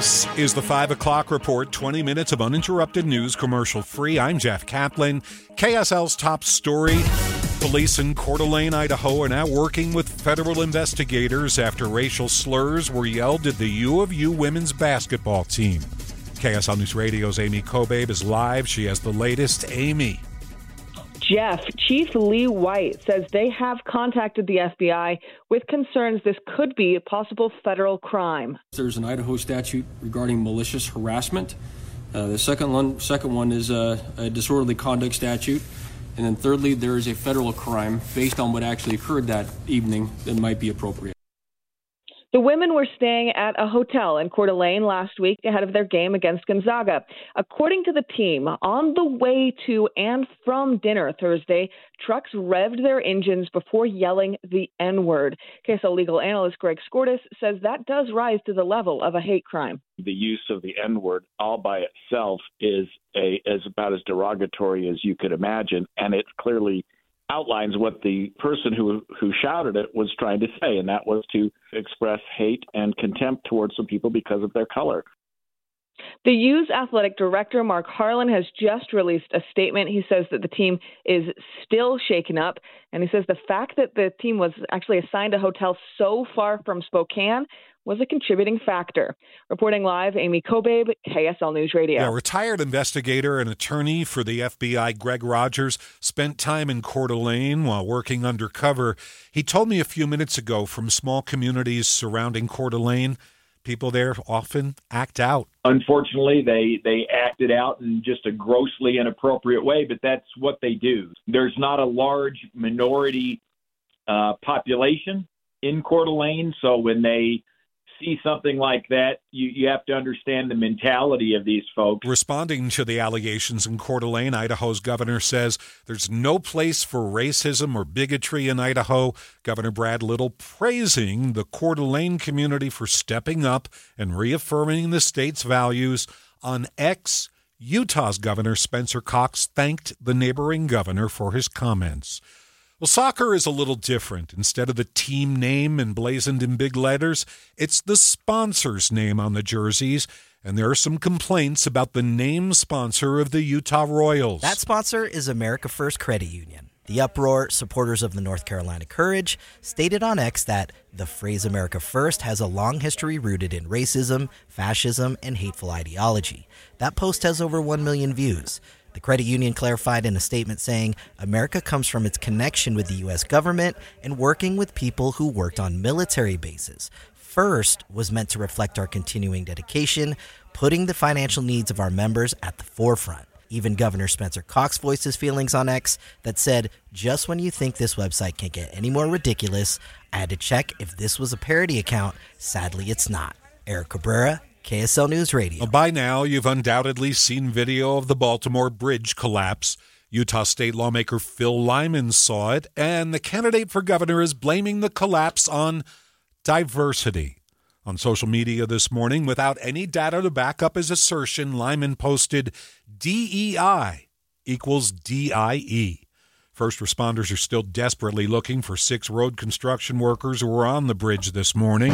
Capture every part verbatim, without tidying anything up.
This is the five o'clock report, twenty minutes of uninterrupted news, commercial free. I'm Jeff Kaplan. K S L's top story. Police in Coeur d'Alene, Idaho are now working with federal investigators after racial slurs were yelled at the U of U women's basketball team. K S L News Radio's Amy Kobabe is live. She has the latest. Amy. Jeff, Chief Lee White says they have contacted the F B I with concerns this could be a possible federal crime. There's an Idaho statute regarding malicious harassment. Uh, the second one, second one is a, a disorderly conduct statute. And then thirdly, there is a federal crime based on what actually occurred that evening that might be appropriate. The women were staying at a hotel in Coeur d'Alene last week ahead of their game against Gonzaga. According to the team, on the way to and from dinner Thursday, trucks revved their engines before yelling the N-word. K S L legal analyst Greg Skordas says that does rise to the level of a hate crime. The use of the N-word all by itself is a is about as derogatory as you could imagine, and it clearly outlines what the person who who shouted it was trying to say, and that was to express hate and contempt towards some people because of their color. The U's athletic director, Mark Harlan, has just released a statement. He says that the team is still shaken up, and he says the fact that the team was actually assigned a hotel so far from Spokane was a contributing factor. Reporting live, Amy Kobabe, K S L News Radio. Yeah, retired investigator and attorney for the F B I, Greg Rogers, spent time in Coeur d'Alene while working undercover. He told me a few minutes ago from small communities surrounding Coeur d'Alene, people there often act out. Unfortunately, they, they acted out in just a grossly inappropriate way, but that's what they do. There's not a large minority uh, population in Coeur d'Alene, so when they see something like that, you, you have to understand the mentality of these folks. Responding to the allegations in Coeur d'Alene, Idaho's governor says there's no place for racism or bigotry in Idaho. Governor Brad Little praising the Coeur d'Alene community for stepping up and reaffirming the state's values. On X, Utah's Governor Spencer Cox thanked the neighboring governor for his comments. Well, soccer is a little different. Instead of the team name emblazoned in big letters, it's the sponsor's name on the jerseys, and there are some complaints about the name sponsor of the Utah Royals. That sponsor is America First Credit Union. The uproar, supporters of the North Carolina Courage, stated on X that the phrase America First has a long history rooted in racism, fascism, and hateful ideology. That post has over one million views. The credit union clarified in a statement saying America comes from its connection with the U S government and working with people who worked on military bases. First was meant to reflect our continuing dedication, putting the financial needs of our members at the forefront. Even Governor Spencer Cox voiced his feelings on X that said, just when you think this website can't get any more ridiculous, I had to check if this was a parody account. Sadly, it's not. Eric Cabrera, K S L News Radio. By now, you've undoubtedly seen video of the Baltimore Bridge collapse. Utah state lawmaker Phil Lyman saw it, and the candidate for governor is blaming the collapse on diversity. On social media this morning, without any data to back up his assertion, Lyman posted D E I equals D I E. First responders are still desperately looking for six road construction workers who were on the bridge this morning.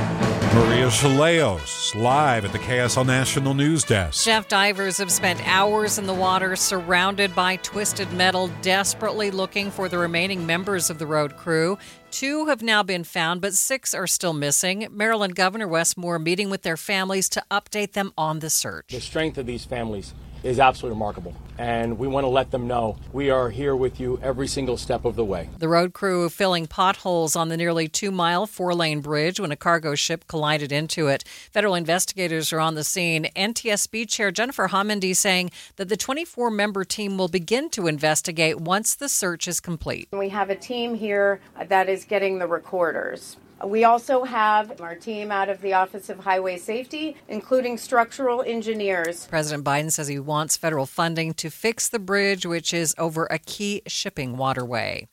Maria Chaleos, live at the K S L National News Desk. Jeff, divers have spent hours in the water surrounded by twisted metal, desperately looking for the remaining members of the road crew. Two have now been found, but six are still missing. Maryland Governor Wes Moore meeting with their families to update them on the search. The strength of these families is absolutely remarkable, and we want to let them know we are here with you every single step of the way. The road crew filling potholes on the nearly two-mile four-lane bridge when a cargo ship collided into it. Federal investigators are on the scene. N T S B Chair Jennifer Homendy saying that the twenty-four member team will begin to investigate once the search is complete. We have a team here that is getting the recorders. We also have our team out of the Office of Highway Safety, including structural engineers. President Biden says he wants federal funding to fix the bridge, which is over a key shipping waterway.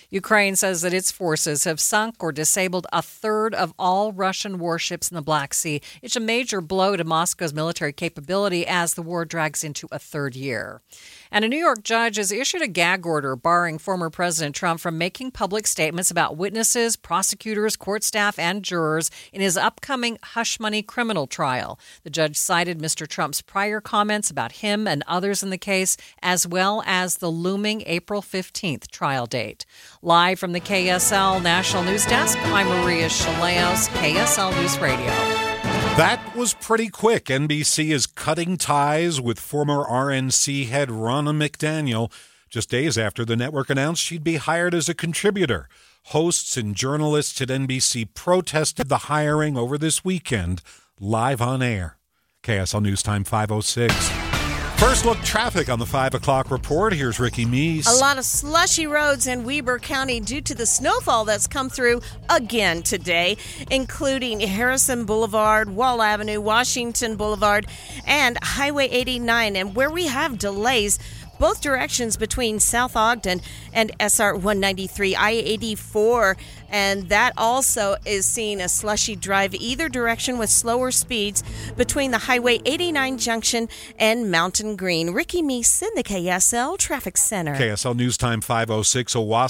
Ukraine says that its forces have sunk or disabled a third of all Russian warships in the Black Sea. It's a major blow to Moscow's military capability as the war drags into a third year. And a New York judge has issued a gag order barring former President Trump from making public statements about witnesses, prosecutors, court staff, and jurors in his upcoming hush money criminal trial. The judge cited Mister Trump's prior comments about him and others in the case, as well as the looming April fifteenth trial date. Live from the K S L National News Desk, I'm Maria Shilaos, K S L News Radio. That was pretty quick. N B C is cutting ties with former R N C head Ronna McDaniel just days after the network announced she'd be hired as a contributor. Hosts and journalists at N B C protested the hiring over this weekend, live on air. K S L News Time five oh six. First look traffic on the five o'clock report. Here's Ricky Meese. A lot of slushy roads in Weber County due to the snowfall that's come through again today, including Harrison Boulevard, Wall Avenue, Washington Boulevard, and Highway eighty-nine. And where we have delays, both directions between South Ogden and S R one ninety-three, I eighty-four. And that also is seeing a slushy drive either direction with slower speeds between the Highway eighty-nine junction and Mountain Green. Ricky Meese in the K S L Traffic Center. K S L News Time five oh six. Owasso